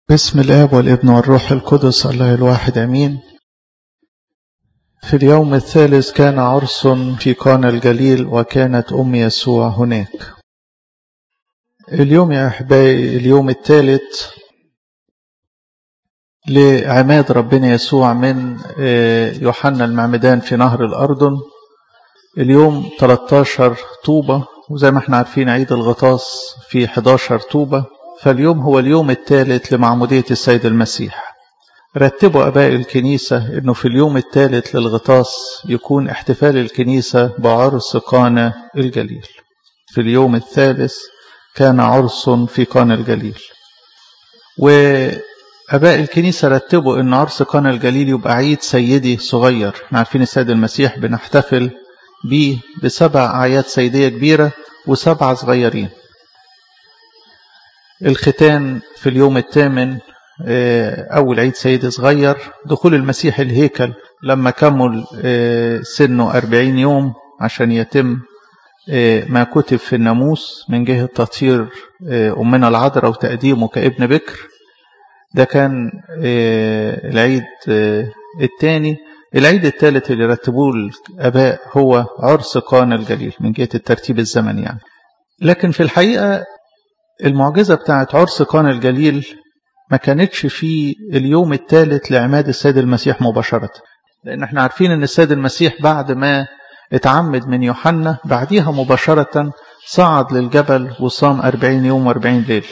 باسم الآب والابن والروح القدس الله الواحد أمين. في اليوم الثالث كان عرس في قانا الجليل وكانت أم يسوع هناك. اليوم يا أحبائي اليوم الثالث لعماد ربنا يسوع من يوحنا المعمدان في نهر الأردن. اليوم 13 طوبة، وزي ما احنا عارفين عيد الغطاس في 11 طوبة، فاليوم هو اليوم الثالث لمعمودية السيد المسيح. رتبوا أباء الكنيسة أنه في اليوم الثالث للغطاس يكون احتفال الكنيسة بعرس قانا الجليل. في اليوم الثالث كان عرس في قانا الجليل، وأباء الكنيسة رتبوا أن عرس قانا الجليل يبقى عيد سيدي صغير. احنا عارفين السيد المسيح بنحتفل به ب7 أعياد سيدية كبيرة و7 صغيرين. الختان في اليوم الثامن أول عيد سيدي صغير. دخول المسيح الهيكل لما كمل سنه 40 يوم عشان يتم ما كتب في الناموس من جهة تطهير أمنا العذراء وتقديمه كابن بكر. ده كان العيد الثاني. العيد الثالث اللي رتبوه الآباء هو عرس قانا الجليل من جهة الترتيب الزمني يعني. لكن في الحقيقة المعجزة بتاعت عرس قانا الجليل ما كانتش في اليوم الثالث لعماد السيد المسيح مباشرة، لأن احنا عارفين أن السيد المسيح بعد ما اتعمد من يوحنا بعديها مباشرة صعد للجبل وصام 40 يوم و40 ليلة.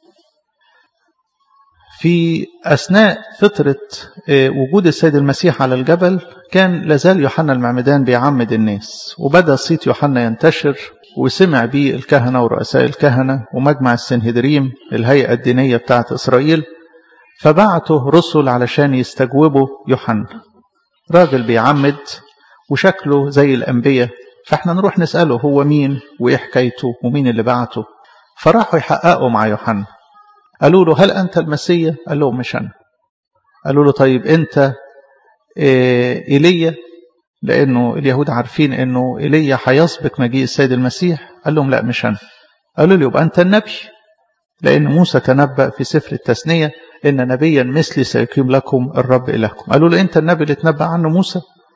في أثناء فترة وجود السيد المسيح على الجبل كان لازال يوحنا المعمدان بيعمد الناس، وبدأ صيت يوحنا ينتشر وسمع به الكهنة ورؤساء الكهنة ومجمع السنهدريم الهيئة الدينية بتاعت إسرائيل، فبعته رسل علشان يستجوبوا يوحنا. راجل بيعمد وشكله زي الأنبياء، فاحنا نروح نسأله هو مين وإيه حكايته ومين اللي بعته. فراحوا يحققوا مع يوحنا، قالوا له هل أنت المسيح؟ قال لهم مش أنا. قالوا له طيب أنت إيليا؟ لأنه اليهود عارفين أنه إيليا هيسبق مجيء السيد المسيح. قال لهم لا مش أنا. قالوا له يبقى أنت النبي، لأن موسى تنبأ في سفر التثنية إن نبيا مثلي سيقيم لكم الرب إلهكم. قالوا له أنت النبي اللي تنبأ عنه موسى؟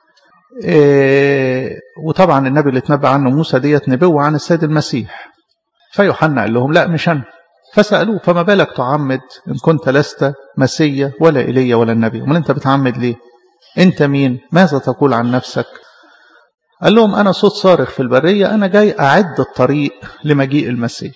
وطبعا النبي اللي تنبأ عنه موسى ديت نبوة عن السيد المسيح. فيوحنا قال لهم لا مش أنا. فسألوه فما بالك تعمد إن كنت لست مسيا ولا إيليا ولا النبي؟ أمال أنت بتعمد ليه؟ أنت مين؟ ماذا تقول عن نفسك؟ قال لهم أنا صوت صارخ في البرية، أنا جاي أعد الطريق لمجيء المسيح.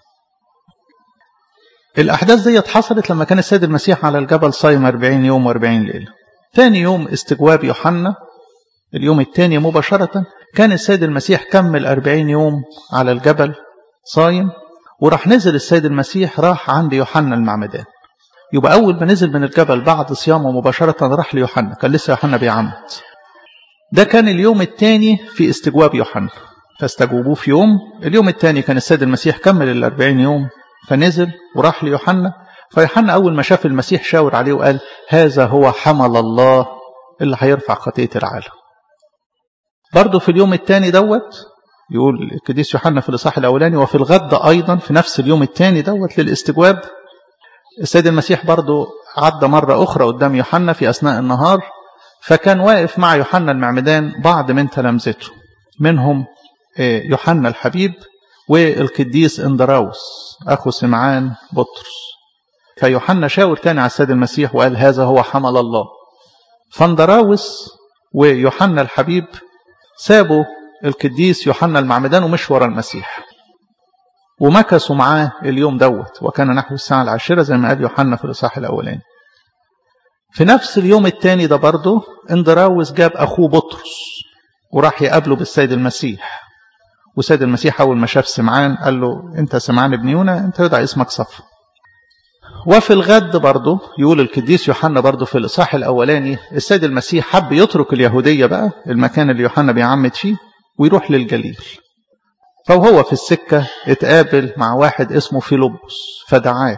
الأحداث دي حصلت لما كان السيد المسيح على الجبل صايم 40 يوم و40 ليلة. ثاني يوم استجواب يوحنا، اليوم الثاني مباشرة كان السيد المسيح كمل 40 يوم على الجبل صايم، وراح نزل السيد المسيح راح عند يوحنا المعمدان. يبقى أول ما نزل من الجبل بعد صيامه مباشرة راح ليوحنا، كان لسه يوحنا بيعمد. ده كان اليوم الثاني في استجواب يوحنا، فاستجوبوه في يوم. اليوم الثاني كان السيد المسيح كمل 40 يوم فنزل وراح ليوحنا. فيوحنا أول ما شاف المسيح شاور عليه وقال هذا هو حمل الله اللي هيرفع خطية العالم. برضه في اليوم الثاني دوت يقول القديس يوحنا في الإصحاح الأولاني وفي الغد أيضا في نفس اليوم الثاني دوت للاستجواب السيد المسيح برضه عدى مرة أخرى قدام يوحنا في أثناء النهار، فكان واقف مع يوحنا المعمدان بعض من تلامذته، منهم يوحنا الحبيب والقديس اندراوس أخو سمعان بطرس. فيوحنا شاور تاني على السيد المسيح وقال هذا هو حمل الله. فاندراوس ويوحنا الحبيب سابوا القديس يوحنا المعمدان ومش ورا المسيح، ومكثوا معاه اليوم دوت، وكان نحو الساعة 10 زي ما قال يوحنا في الإصحاح الأولاني. في نفس اليوم الثاني ده برضه اندراوس جاب أخوه بطرس وراح يقابله بالسيد المسيح. والسيد المسيح أول ما شاف سمعان قال له أنت سمعان ابن يونا، أنت يدعى اسمك صفا. وفي الغد برضه يقول القديس يوحنا برضه في الإصحاح الأولاني السيد المسيح حب يترك اليهودية بقى المكان اللي يوحنا بيعمد فيه ويروح للجليل. فهو في السكة اتقابل مع واحد اسمه فيلبس فدعاه.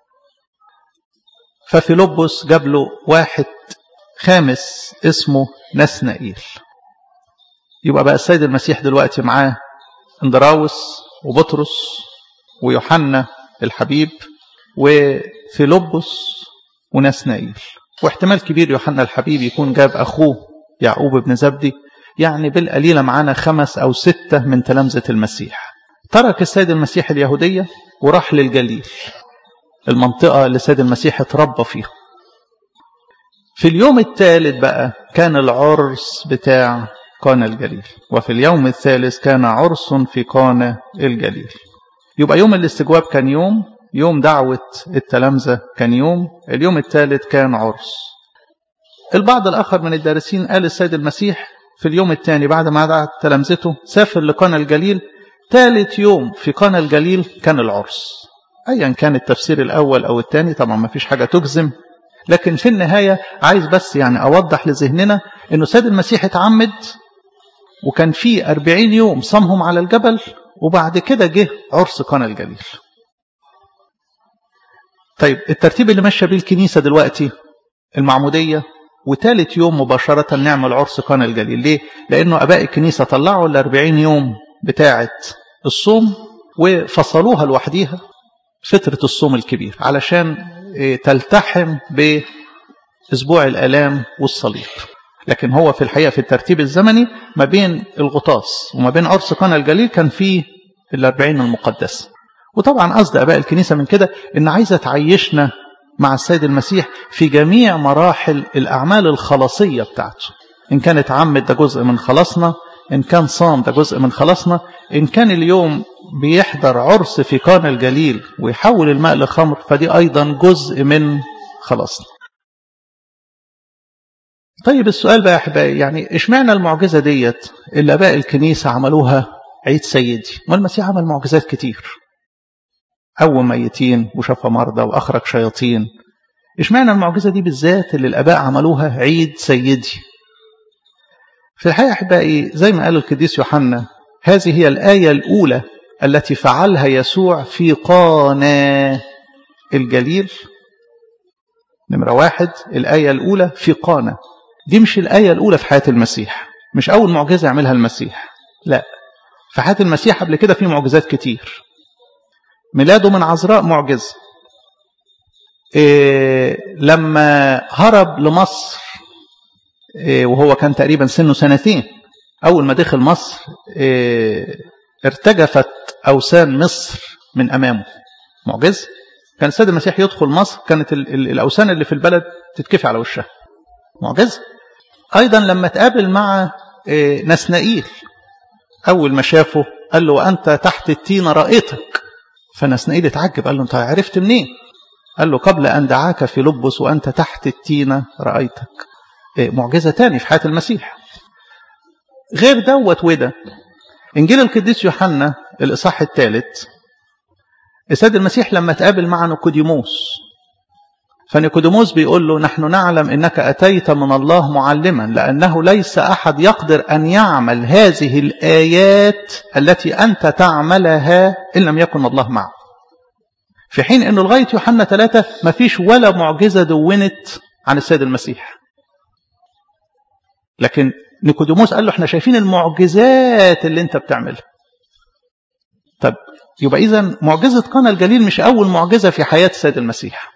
ففيلبس جاب له واحد خامس اسمه نسنائيل. يبقى بقى السيد المسيح دلوقتي معاه اندراوس وبطرس ويوحنا الحبيب وفيلبس ونسنائيل، واحتمال كبير يوحنا الحبيب يكون جاب أخوه يعقوب بن زبدي، يعني بالقليلة معانا 5 أو 6 من تلامذة المسيح. ترك السيد المسيح اليهودية وراح للجليل، المنطقة اللي السيد المسيح اتربى فيها. في اليوم الثالث بقى كان العرس بتاع قانا الجليل، وفي اليوم الثالث كان عرس في قانا الجليل. يبقى يوم الاستجواب كان يوم دعوة التلامذة كان اليوم الثالث كان عرس. البعض الآخر من الدارسين قال السيد المسيح في اليوم الثاني بعد ما دعا تلامذته سافر لقانا الجليل، ثالث يوم في قانا الجليل كان العرس. أيا كان التفسير الأول أو الثاني طبعا ما فيش حاجة تجزم، لكن في النهاية عايز بس يعني أوضح لذهننا أنه السيد المسيح اتعمد وكان فيه 40 يوم صامهم على الجبل، وبعد كده جه عرس قانا الجليل. طيب الترتيب اللي ماشيه بيه الكنيسة دلوقتي المعمودية، وثالث يوم مباشرة نعمل عرس قانا الجليل. ليه؟ لأنه أباء الكنيسة طلعوا 40 يوم بتاعة الصوم وفصلوها لوحديها فترة الصوم الكبير علشان تلتحم بأسبوع الآلام والصليب. لكن هو في الحقيقة في الترتيب الزمني ما بين الغطاس وما بين عرس قانا الجليل كان فيه 40 المقدسة. وطبعا قصد أباء الكنيسة من كده إن عايزة تعيشنا مع السيد المسيح في جميع مراحل الأعمال الخلاصية بتاعته. إن كانت عمد ده جزء من خلاصنا، إن كان صام ده جزء من خلاصنا، إن كان اليوم بيحضر عرس في قانا الجليل ويحول الماء لخمر فدي أيضا جزء من خلاصنا. طيب السؤال بقى يا أحبائي، يعني إشمعنى المعجزة ديت اللي آباء الكنيسة عملوها عيد سيدي؟ ما المسيح عمل معجزات كتير، قوم ميتين وشفى مرضى وأخرج شياطين. إشمعنى المعجزة دي بالذات اللي الآباء عملوها عيد سيدي؟ في الحقيقة أحبائي زي ما قال القديس يوحنا هذه هي الآية الأولى التي فعلها يسوع في قانا الجليل. نمرة 1 الآية الأولى في قانا، دي مش الآية الأولى في حياة المسيح، مش أول معجزة يعملها المسيح، لا، في حياة المسيح قبل كده في معجزات كتير. ميلاده من عذراء معجزة، لما هرب لمصر وهو كان تقريبا سنه 2 سنين، أول ما دخل مصر ارتجفت أوثان مصر من أمامه، معجزة. كان السيد المسيح يدخل مصر كانت الأوثان اللي في البلد تتكفي على وشها، معجزة. أيضا لما تقابل مع نسنائيل أول ما شافه قال له وأنت تحت التين رأيتك، فنسنائيل اتعجب قال له أنت عرفت منين؟ قال له قبل أن دعاك فيلبس وأنت تحت التين رأيتك. معجزة تاني في حياة المسيح. غير دوت وده إنجيل القديس يوحنا الإصحاح 3 السيد المسيح لما تقابل مع نيقوديموس، فنيقوديموس بيقول له نحن نعلم إنك أتيت من الله معلما، لأنه ليس أحد يقدر أن يعمل هذه الآيات التي أنت تعملها إن لم يكن الله معه. في حين أنه لغاية يوحنا 3 ما فيش ولا معجزة دونت عن السيد المسيح، لكن نيقوديموس قال له احنا شايفين المعجزات اللي انت بتعملها. طب يبقى إذن معجزة قانا الجليل مش أول معجزة في حياة السيد المسيح،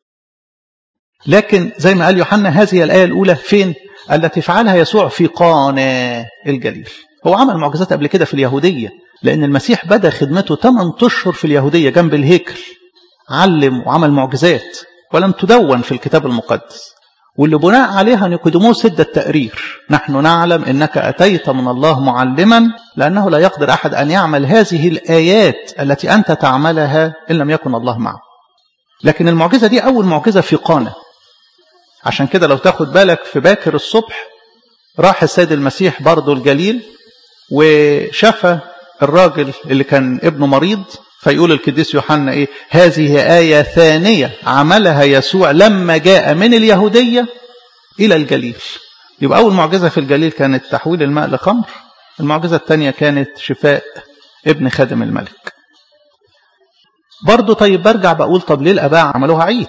لكن زي ما قال يوحنا هذه الآية الأولى فين؟ التي فعلها يسوع في قانا الجليل. هو عمل معجزات قبل كده في اليهودية، لأن المسيح بدأ خدمته 8 أشهر في اليهودية جنب الهيكل، علم وعمل معجزات ولم تدون في الكتاب المقدس، واللي بناء عليها نيقوديموس ادى التقرير نحن نعلم إنك أتيت من الله معلما، لأنه لا يقدر أحد أن يعمل هذه الآيات التي أنت تعملها إن لم يكن الله معه. لكن المعجزة دي أول معجزة في قانا. عشان كده لو تاخد بالك في باكر الصبح راح السيد المسيح برضو الجليل وشفى الراجل اللي كان ابنه مريض، فيقول القديس يوحنا ايه؟ هذه آية ثانية عملها يسوع لما جاء من اليهودية إلى الجليل. يبقى أول معجزة في الجليل كانت تحويل الماء لخمر، المعجزة الثانية كانت شفاء ابن خادم الملك. برضو طيب برجع بقول طب ليه الآباء عملوها عيد؟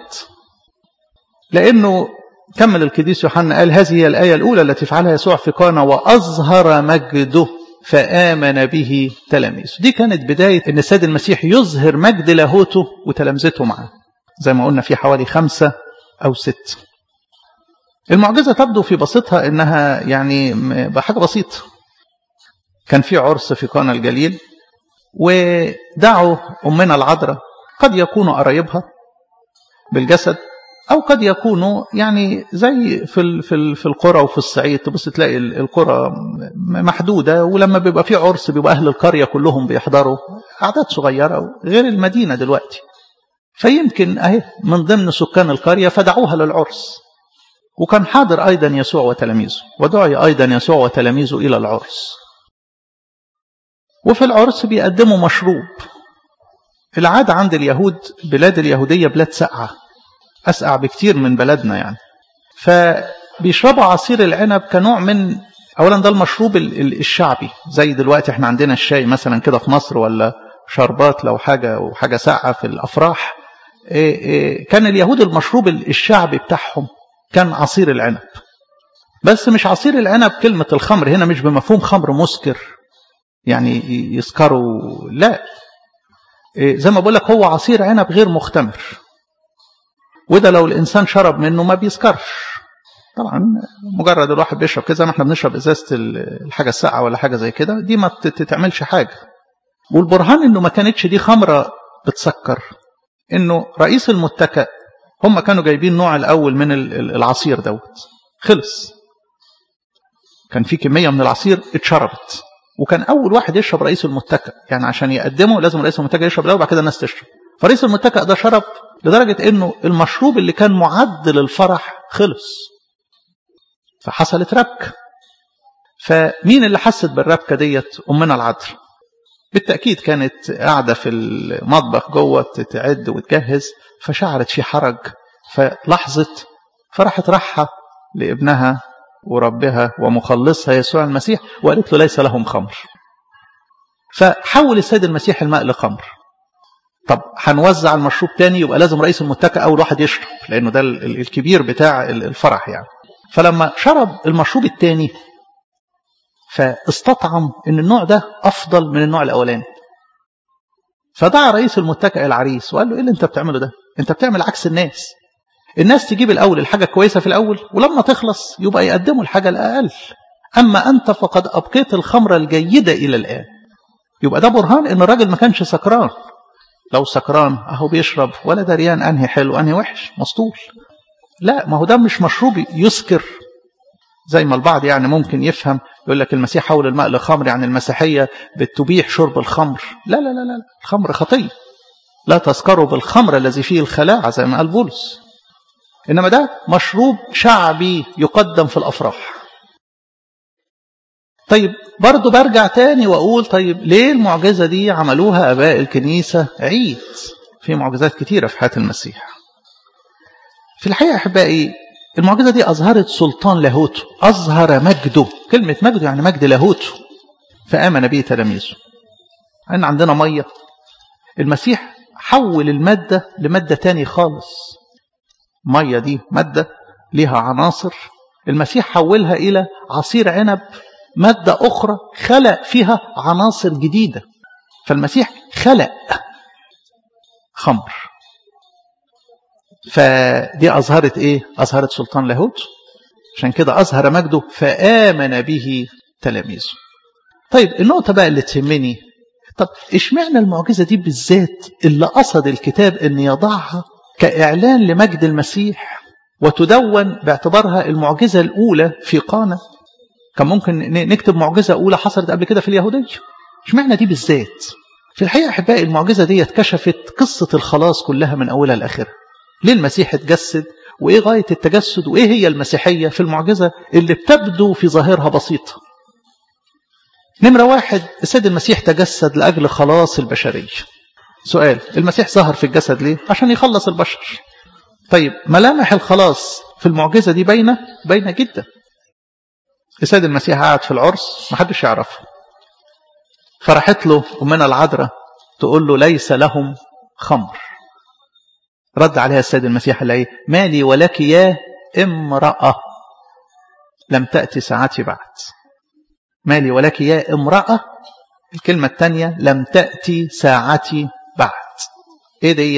لأنه كمل القديس يوحنا قال هذه هي الآية الأولى التي فعلها يسوع في قانا وأظهر مجده فآمن به تلاميذه. دي كانت بداية أن السيد المسيح يظهر مجد لاهوته وتلامذته معه. زي ما قلنا في حوالي 5 أو 6. المعجزة تبدو في بسيطها إنها يعني بحاجة بسيطة. كان في عرس في قانا الجليل، ودعوا أمنا العذراء، قد يكونوا قرايبها بالجسد، أو قد يكونوا يعني زي في القرى وفي الصعيد تبص تلاقي القرى محدودة، ولما بيبقى في عرس بيبقى أهل القرية كلهم بيحضروا، أعداد صغيرة غير المدينة دلوقتي. فيمكن أهي من ضمن سكان القرية فدعوها للعرس، وكان حاضر أيضا يسوع وتلاميذه، ودعي أيضا يسوع وتلاميذه إلى العرس. وفي العرس بيقدموا مشروب. العادة عند اليهود، بلاد اليهودية بلاد ساقعة، أسقع بكتير من بلدنا يعني، فبيشربوا عصير العنب كنوع من، أولا ده المشروب الشعبي، زي دلوقتي احنا عندنا الشاي مثلا كده في مصر، ولا شربات لو حاجة ساقعة في الأفراح. كان اليهود المشروب الشعبي بتاعهم كان عصير العنب. بس مش عصير العنب كلمة الخمر هنا مش بمفهوم خمر مسكر يعني يسكروا، لا، زي ما بقول لك هو عصير عنب غير مختمر، وده لو الإنسان شرب منه ما بيسكرش. طبعا مجرد الواحد بيشرب كده، ما احنا بنشرب ازازة الحاجة الساقعة ولا حاجة زي كده، دي ما تتعملش حاجة. والبرهان انه ما كانتش دي خمرة بتسكر، انه رئيس المتكأ هم كانوا جايبين نوع الأول من العصير دوت، خلص، كان في كمية من العصير اتشربت، وكان أول واحد يشرب رئيس المتكأ، يعني عشان يقدمه لازم رئيس المتكأ يشرب الأول وبعد كده الناس تشرب. فرئيس المتكأ ده شرب لدرجة إنه المشروب اللي كان معد للفرح خلص، فحصلت ربكة. فمين اللي حست بالربكة ديت؟ أمنا العذراء. بالتأكيد كانت قاعدة في المطبخ جوه تتعد وتجهز، فشعرت في حرج، فلحظت، فراحت رحة لابنها وربها ومخلصها يسوع المسيح، وقالت له ليس لهم خمر. فحول السيد المسيح الماء لخمر. طب هنوزع المشروب تاني، يبقى لازم رئيس المتكأ أول واحد يشرب، لأنه ده الكبير بتاع الفرح يعني. فلما شرب المشروب التاني فاستطعم ان النوع ده افضل من النوع الاولاني، فدعا رئيس المتكأ العريس وقال له ايه اللي انت بتعمله ده؟ انت بتعمل عكس الناس تجيب الاول الحاجه كويسه في الاول، ولما تخلص يبقى يقدموا الحاجه الاقل، اما انت فقد ابقيت الخمره الجيده الى الان. يبقى ده برهان ان الراجل ما كانش سكران. لو سكران اهو بيشرب ولا دريان انهي حلو انهي وحش، مسطول. لا، ما هو ده مش مشروب يسكر زي ما البعض يعني ممكن يفهم، يقول لك المسيح حول الماء لخمر، يعني المسيحية بتبيح شرب الخمر. لا لا لا لا، الخمر خطية، لا تسكروا بالخمر الذي فيه الخلاعة زي ما قال بولس. إنما ده مشروب شعبي يقدم في الأفراح. طيب برضو برجع تاني وأقول طيب ليه المعجزة دي عملوها أباء الكنيسة عيد؟ في معجزات كتيرة في حياة المسيح. في الحقيقة أحبائي المعجزة دي أظهرت سلطان لاهوته، أظهر مجده. كلمة مجده يعني مجد لاهوته، فآمن به تلاميذه. أن عندنا مية، المسيح حول المادة لمادة تاني خالص. مية دي مادة لها عناصر، المسيح حولها إلى عصير عنب، مادة أخرى خلق فيها عناصر جديدة. فالمسيح خلق خمر، فدي أظهرت إيه؟ أظهرت سلطان لاهوت، عشان كده أظهر مجده فآمن به تلاميذه. طيب النقطة بقى اللي تهمني، طب إشمعنى المعجزة دي بالذات اللي قصد الكتاب أن يضعها كإعلان لمجد المسيح وتدون باعتبارها المعجزة الأولى في قانا؟ كان ممكن نكتب معجزة أولى حصلت قبل كده في اليهودية، إشمعنى دي بالذات؟ في الحقيقة أحبائي المعجزة دي كشفت قصة الخلاص كلها من أولها لآخرها. ليه المسيح اتجسد، وإيه غاية التجسد، وإيه هي المسيحية في المعجزة اللي بتبدو في ظاهرها بسيطة. نمرة واحد، السيد المسيح تجسد لأجل خلاص البشرية. سؤال، المسيح ظهر في الجسد ليه؟ عشان يخلص البشر. طيب ملامح الخلاص في المعجزة دي باينة جدا. السيد المسيح قاعد في العرس محدش يعرفه، فرحت له أمنا العذراء تقول له ليس لهم خمر. رد عليها السيد المسيح قال ايه؟ مالي ولك يا امرأة، لم تأتي ساعتي بعد. مالي ولك يا امرأة، الكلمة الثانية لم تأتي ساعتي بعد. ايه ديت؟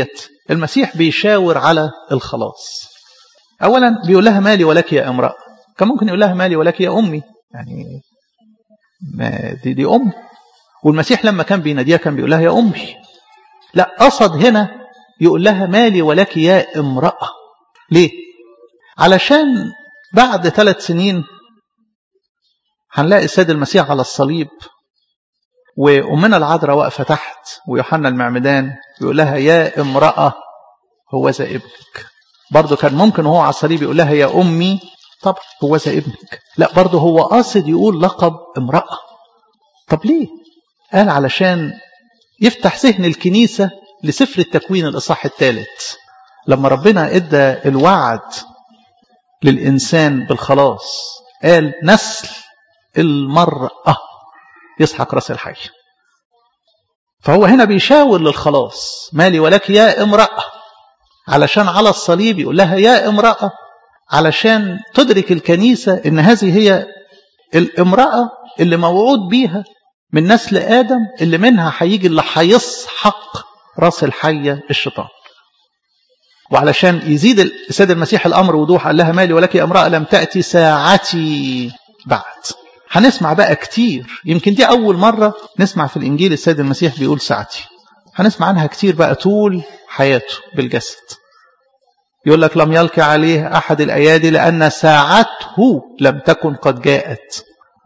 المسيح بيشاور على الخلاص. أولا بيقول لها مالي ولك يا امرأة، كان ممكن يقول لها مالي ولك يا أمي، يعني دي أم، والمسيح لما كان بيناديها كان بيقول لها يا أمي. لا، قصد هنا يقول لها مالي ولك يا امرأة. ليه؟ علشان بعد 3 سنين هنلاقي السيد المسيح على الصليب، وأمنا العذراء واقفة تحت، ويوحنا المعمدان يقول لها يا امرأة هو ذا ابنك. برضه كان ممكن وهو على الصليب يقول لها يا أمي، طب هو ذا ابنك. لا، برضه هو قاصد يقول لقب امرأة. طب ليه؟ قال علشان يفتح ذهن الكنيسة لسفر التكوين الإصحاح 3، لما ربنا ادى الوعد للإنسان بالخلاص، قال نسل المرأة يسحق رأس الحي. فهو هنا بيشاور للخلاص، مالي ولك يا امرأة، علشان على الصليب يقول لها يا امرأة، علشان تدرك الكنيسة ان هذه هي الامرأة اللي موعود بيها من نسل آدم، اللي منها هيجي اللي هيسحق رأس الحية الشيطان. وعلشان يزيد السيد المسيح الأمر وضوح، قال لها مالي ولك يا امرأة لم تأتي ساعتي بعد. هنسمع بقى كتير، يمكن دي أول مرة نسمع في الإنجيل السيد المسيح بيقول ساعتي، هنسمع عنها كتير بقى طول حياته بالجسد. يقول لك لم يلقي عليه أحد الأيادي لأن ساعته لم تكن قد جاءت.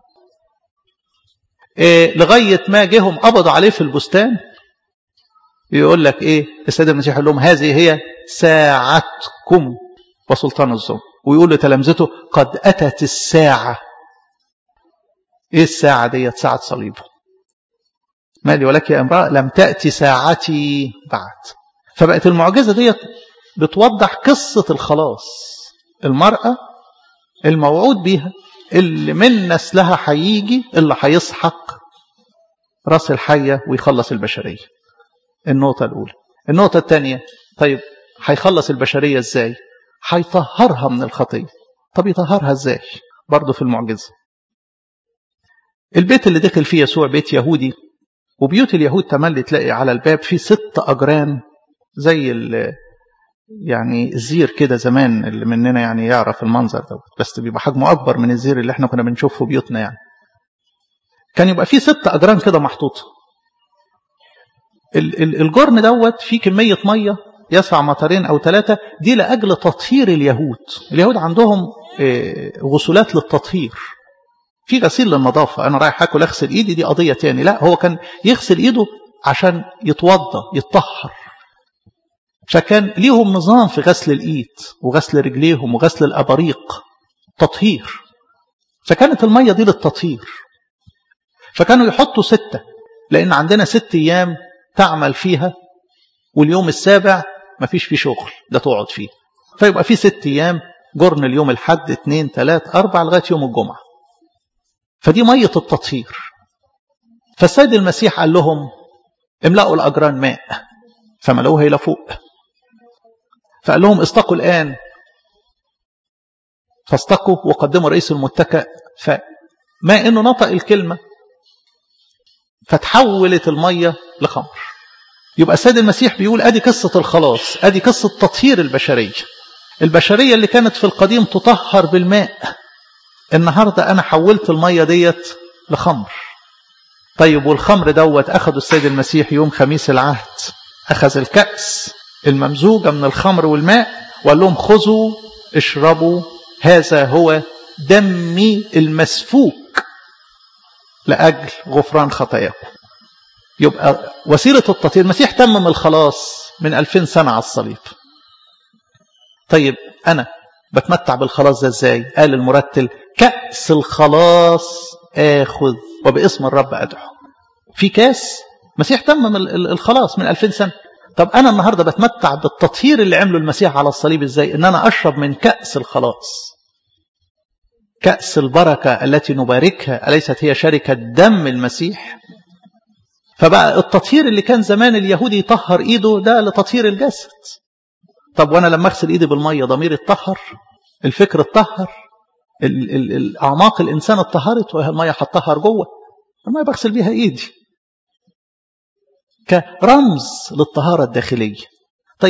لغاية ما جيهم قبضوا عليه في البستان، يقول لك إيه السيد المسيح يقول لهم هذه هي ساعتكم وسلطان الظلم، ويقول لتلامذته قد أتت الساعة. إيه الساعة ديت؟ ساعة صليبه. مالي ولك يا امرأة لم تأتي ساعتي بعد. فبقت المعجزة ديت بتوضح قصة الخلاص، المرأة الموعود بيها اللي من نسلها هيجي اللي هيسحق رأس الحية ويخلص البشرية. النقطة الأولى. النقطة الثانية، طيب هيخلص البشرية ازاي؟ هيطهرها من الخطية. طب يطهرها ازاي؟ برضه في المعجزة. البيت اللي دخل فيه يسوع بيت يهودي، وبيوت اليهود تملي تلاقي على الباب فيه 6 أجران زي يعني الزير كده زمان، اللي مننا يعني يعرف المنظر ده، بس بيبقى حجمه أكبر من الزير اللي احنا كنا بنشوفه في بيوتنا. يعني كان يبقى فيه 6 أجران كده محطوطة. الجرن دوت فيه كمية مية يسع مطرين أو 3، دي لأجل تطهير اليهود. اليهود عندهم غسولات للتطهير، في غسيل للنظافة. أنا رايح أكل أغسل إيدي، دي قضية تاني. لا، هو كان يغسل إيده عشان يتوضى يتطهر. فكان ليهم نظام في غسل الإيد وغسل رجليهم وغسل الأباريق، تطهير. فكانت المية دي للتطهير. فكانوا يحطوا 6، لأن عندنا 6 أيام تعمل فيها، واليوم السابع ما فيش فيه شغل، ده تقعد فيه. فيبقى فيه 6 أيام، جرن اليوم الحد 2 3 4 لغاية يوم الجمعة. فدي مية التطهير. فالسيد المسيح قال لهم املأوا الأجران ماء، فملأوها إلى فوق. فقال لهم استقوا الآن، فاستقوا وقدموا رئيس المتكأ، فما إنه نطق الكلمة فتحولت المية لخمر. يبقى السيد المسيح بيقول أدي قصة الخلاص، أدي قصة تطهير البشرية اللي كانت في القديم تطهر بالماء، النهاردة أنا حولت المية ديت لخمر. طيب والخمر دوت أخذوا السيد المسيح يوم خميس العهد، أخذ الكأس الممزوجة من الخمر والماء وقال لهم خذوا اشربوا، هذا هو دمي المسفوك لأجل غفران خطاياكم. يبقى وسيلة التطهير، المسيح تمم الخلاص من 2000 سنة على الصليب. طيب أنا بتمتع بالخلاص ده ازاي؟ قال المرتل كأس الخلاص آخذ وباسم الرب أدعو. في كاس مسيح تمم الخلاص من 2000 سنة. طب أنا النهاردة بتمتع بالتطهير اللي عمله المسيح على الصليب ازاي؟ إن أنا أشرب من كأس الخلاص، كأس البركة التي نباركها، أليست هي شركة دم المسيح؟ فبقى التطهير اللي كان زمان اليهودي يطهر إيده ده لتطهير الجسد. طب وأنا لما أغسل إيدي بالمية ضميري اتطهر، الفكر اتطهر، الأعماق الإنسان اتطهرت، والمية هتطهر جوه، المية بغسل بيها إيدي كرمز للطهارة الداخلية. طيب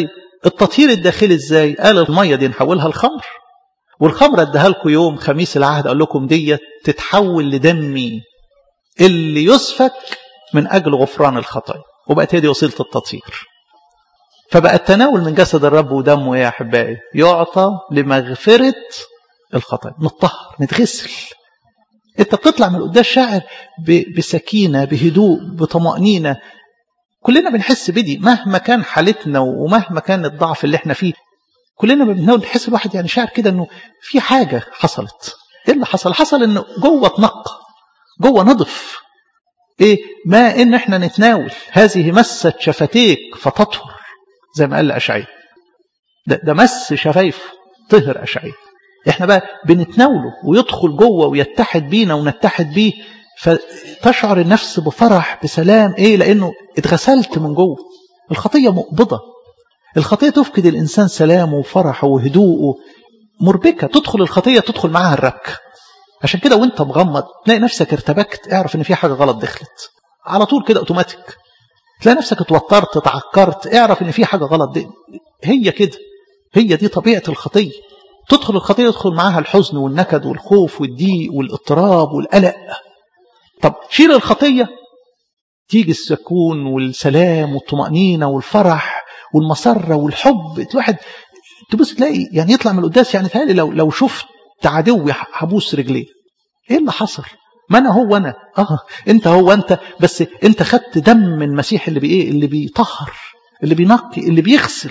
التطهير الداخلي ازاي؟ قال المية دي نحولها الخمر، والخمر اديها لكم يوم خميس العهد، قال لكم دي تتحول لدمي اللي يسفك من أجل غفران الخطايا، وبقت هي دي وسيلة التطهير. فبقى التناول من جسد الرب ودمه يا أحبائي يعطى لمغفرة الخطايا، نتطهر نتغسل. انت بتطلع من قدام شاعر بسكينة بهدوء بطمأنينة. كلنا بنحس بدي مهما كان حالتنا ومهما كان الضعف اللي احنا فيه، كلنا بنحاول نحس الواحد يعني شاعر كده انه في حاجة حصلت. ايه اللي حصل؟ حصل انه جوه اتنقى، جوه نضف. ايه ما ان احنا نتناول هذه مسة شفتيك فتطهر، زي ما قال أشعياء. ده مس شفايفه طهر أشعياء. احنا بقى بنتناوله ويدخل جوه ويتحد بينا ونتحد بيه، فتشعر النفس بفرح بسلام. ايه؟ لانه اتغسلت من جوه. الخطية مقبضة، الخطية تفقد الانسان سلامه وفرحه وهدوءه، مربكة. تدخل الخطية تدخل معها الربك. عشان كده وانت مغمض تلاقي نفسك ارتبكت، اعرف ان في حاجة غلط دخلت على طول كده اوتوماتيك. تلاقي نفسك اتوترت اتعكرت، اعرف ان في حاجة غلط دي. هي كده، هي دي طبيعة الخطية. تدخل الخطية يدخل معها الحزن والنكد والخوف والضيق والاضطراب والقلق. طب شيل الخطية تيجي السكون والسلام والطمأنينة والفرح والمسرة والحب. الواحد تبص تلاقي يعني يطلع من القداس يعني تهالي لو شفت عدوي هبوس رجليه. ايه اللي حصل؟ ما انا هو انا، انت هو انت، بس انت خدت دم المسيح اللي بايه، اللي بيطهر، اللي بينقي، اللي بيغسل.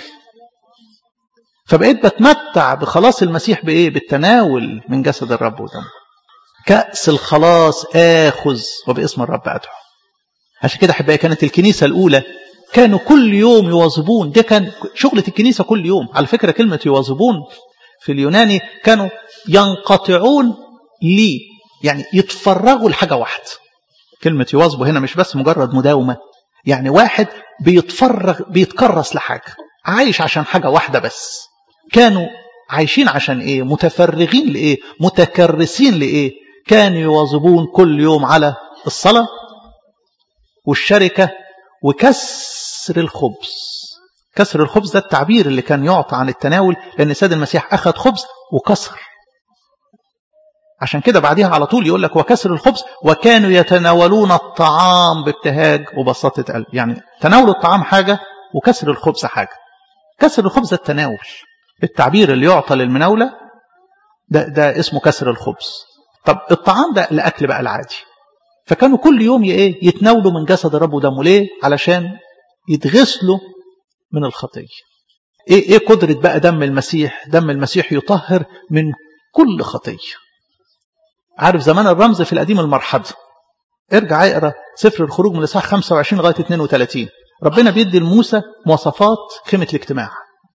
فبقيت بتمتع بخلاص المسيح بايه؟ بالتناول من جسد الرب ودمه. كأس الخلاص آخذ وباسم الرب أدعو. عشان كده أحبائي كانت الكنيسة الأولى كانوا كل يوم يواظبون. ده كان شغلة الكنيسة كل يوم. على فكرة كلمة يواظبون في اليوناني كانوا ينقطعون لي، يعني يتفرغوا لحاجة واحدة. كلمة يواظبوا هنا مش بس مجرد مداومة، يعني واحد بيتفرغ بيتكرس لحاجة، عايش عشان حاجة واحدة بس. كانوا عايشين عشان ايه؟ متفرغين لايه؟ متكرسين لايه؟ كانوا يواظبون كل يوم على الصلاة والشركة وكسر الخبز. كسر الخبز ده التعبير اللي كان يعطى عن التناول، لأن السيد المسيح أخذ خبز وكسر. عشان كده بعديها على طول يقول لك وكسر الخبز وكانوا يتناولون الطعام بابتهاج وبساطة قلب. يعني تناول الطعام حاجة وكسر الخبز حاجة. كسر الخبز التناول، التعبير اللي يعطى للمناولة ده اسمه كسر الخبز. طب الطعام ده الأكل بقى العادي. فكانوا كل يوم يتناولوا من جسد الرب ودمه. ليه؟ علشان يتغسلوا من الخطية. ايه قدرة بقى دم المسيح؟ دم المسيح يطهر من كل خطية. عارف زمان الرمز في القديم المرحض. ارجع اقرا سفر الخروج من الاصحاح 25 لغايه 32. ربنا بيدي لموسى مواصفات خيمة الاجتماع.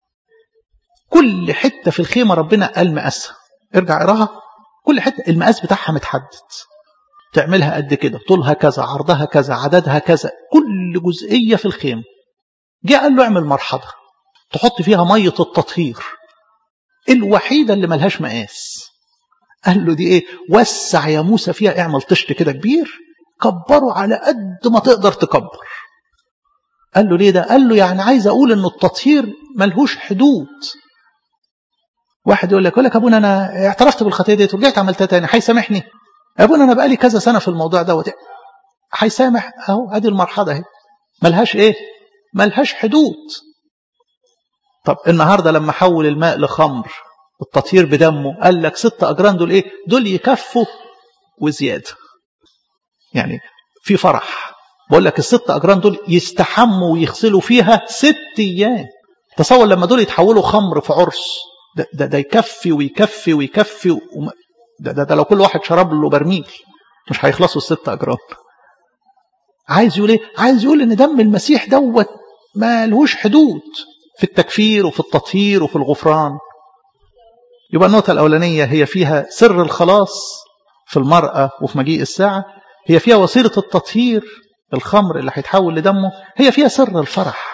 كل حتة في الخيمة ربنا قال مقاسها. ارجع اقراها، كل حتة المقاس بتاعها متحدد. تعملها قد كده، طولها كذا، عرضها كذا، عددها كذا، كل جزئية في الخيمة. جاء قال له اعمل مرحضة تحط فيها مية التطهير الوحيدة اللي ملهاش مقاس. قال له دي ايه؟ وسع يا موسى فيها، اعمل طشت كده كبير، كبره على قد ما تقدر تكبر. قال له ليه ده؟ قال له يعني عايز اقول ان التطهير ملهوش حدود. واحد يقول لك ابونا انا اعترفت بالخطيه ديت ورجعت عملتها تاني، هيسامحني؟ ابونا انا بقالي كذا سنه في الموضوع دوت، هيسامح؟ اهو ادي المرحله اهي، ملهاش ايه؟ ملهاش حدود. طب النهارده لما حول الماء لخمر التطهير بدمه، قال لك 6 أجران دول ايه؟ دول يكفوا وزياده. يعني في فرح. بقول لك ال6 أجران دول يستحموا ويغسلوا فيها 6 أيام. تصور لما دول يتحولوا خمر في عرس، ده يكفي ويكفي ويكفي. ده لو كل واحد شرب له برميل مش هيخلصوا ال6 أجران. عايز يقول ايه؟ عايز يقول ان دم المسيح دوت ما لهوش حدود في التكفير وفي التطهير وفي الغفران. يبقى النقطة الأولانية هي فيها سر الخلاص في المرأة وفي مجيء الساعة، هي فيها وسيلة التطهير الخمر اللي هيتحول لدمه، هي فيها سر الفرح.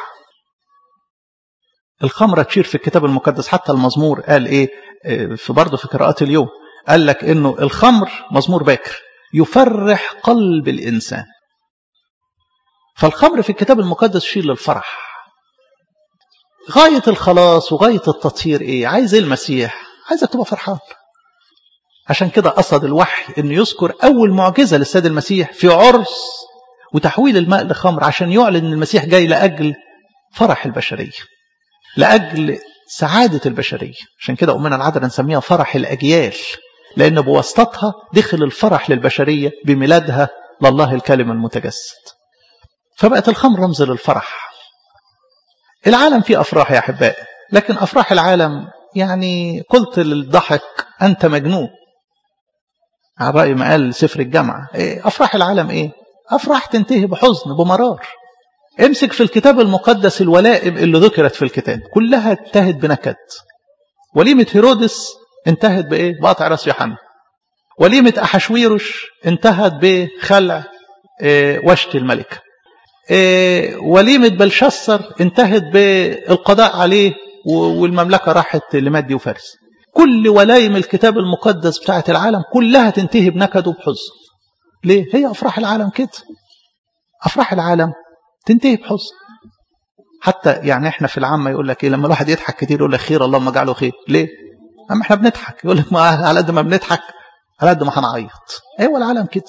الخمرة تشير في الكتاب المقدس، حتى المزمور قال ايه في برضه في قراءات اليوم، قال لك انه الخمر مزمور باكر يفرح قلب الإنسان. فالخمر في الكتاب المقدس يشير للفرح. غاية الخلاص وغاية التطهير إيه؟ عايز المسيح؟ عايزك تبقى فرحان. عشان كده قصد الوحي إنه يذكر أول معجزة للسيد المسيح في عرس وتحويل الماء لخمر، عشان يعلن إن المسيح جاي لأجل فرح البشرية، لأجل سعادة البشرية. عشان كده أمنا العذراء نسميها فرح الأجيال، لأن بواسطتها دخل الفرح للبشرية بميلادها لله الكلمة المتجسد. فبقت الخمر رمز للفرح. العالم فيه أفراح يا أحبائي، لكن أفراح العالم يعني قلت للضحك أنت مجنون، على رأي ما قال سفر الجامعة. أفراح العالم إيه؟ أفراح تنتهي بحزن بمرار. امسك في الكتاب المقدس الولائم اللي ذكرت في الكتاب كلها انتهت بنكد. وليمة هيرودس انتهت بإيه؟ بقطع راس يوحنا. وليمة أحشويروش انتهت بخلع وشت الملكة. وليمة بلشسر انتهت بالقضاء عليه والمملكة راحت لمادي وفارس. كل ولايم الكتاب المقدس بتاعت العالم كلها تنتهي بنكد وبحزن. ليه؟ هي أفراح العالم كده. أفراح العالم تنتهي بحزن. حتى يعني احنا في العامة يقول لك ايه لما الواحد يضحك كتير يقول لك خير اللهم اجعله خير. ليه؟ اما احنا بنضحك يقول لك ما على قد ما بنضحك على قد ما هنعيط. ايوه العالم كده.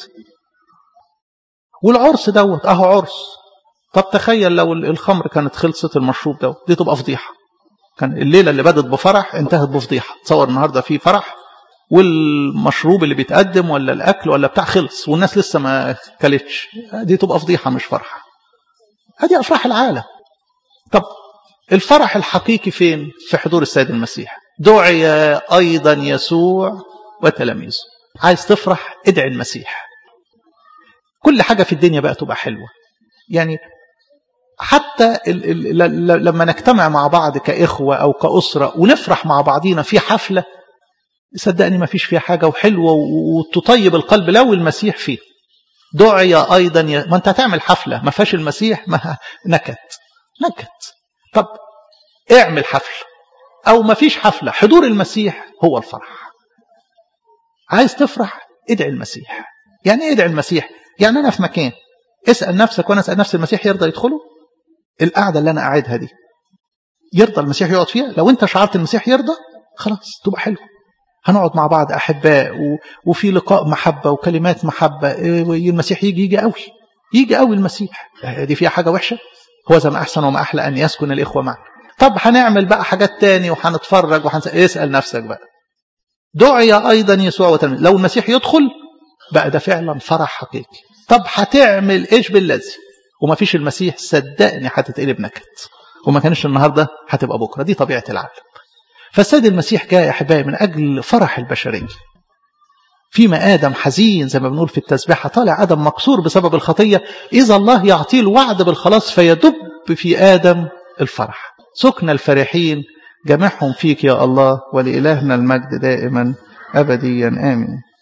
والعرس دوت اهو عرس. طب تخيل لو الخمر كانت خلصت المشروب دوت، دي تبقى فضيحة. كان الليلة اللي بدت بفرح انتهت بفضيحة. تصور النهاردة في فرح والمشروب اللي بيتقدم ولا الأكل ولا بتاع خلص والناس لسه ما كلتش، دي تبقى فضيحة مش فرحة. هذه أفراح العالم. طب الفرح الحقيقي فين؟ في حضور السيد المسيح. دعي أيضا يسوع وتلاميذه. عايز تفرح ادعي المسيح. كل حاجة في الدنيا بقى تبقى حلوة. يعني حتى لما نجتمع مع بعض كإخوة أو كأسرة ونفرح مع بعضينا في حفلة، صدقني ما فيش فيها حاجة وحلوة وتطيب القلب لو المسيح فيه. دعي أيضا ما أنت هتعمل حفلة ما فيهاش المسيح، ما نكد. طب اعمل حفلة أو ما فيش حفلة، حضور المسيح هو الفرح. عايز تفرح ادعي المسيح. يعني ايه ادعي المسيح؟ يعني أنا في مكان اسأل نفسك وأنا أسأل نفسي المسيح يرضى يدخله؟ القعدة اللي أنا قاعدها دي يرضى المسيح يقعد فيها؟ لو أنت شعرت المسيح يرضى خلاص تبقى حلو. هنقعد مع بعض أحباء وفي لقاء محبة وكلمات محبة. المسيح يجي قوي المسيح. دي فيها حاجة وحشة؟ هو زي ما أحسن وما أحلى أن يسكن الإخوة معا. طب هنعمل بقى حاجات تاني وهنتفرج اسأل نفسك بقى. دعي أيضا يسوع وتلاميذه. لو المسيح يدخل بقى ده فعلا فرح حقيقي. طب هتعمل إيش بالذي وما فيش المسيح؟ صدقني هتتقلب نكد، وما كانش النهاردة هتبقى بكرة. دي طبيعة العالم. فالسيد المسيح جاء يا أحبائي من أجل فرح البشرية. فيما آدم حزين زي ما بنقول في التسبيحة، طالع آدم مكسور بسبب الخطية، إذا الله يعطيه الوعد بالخلاص فيدب في آدم الفرح. سكن الفرحين جمعهم فيك يا الله، ولإلهنا المجد دائما أبديا آمين.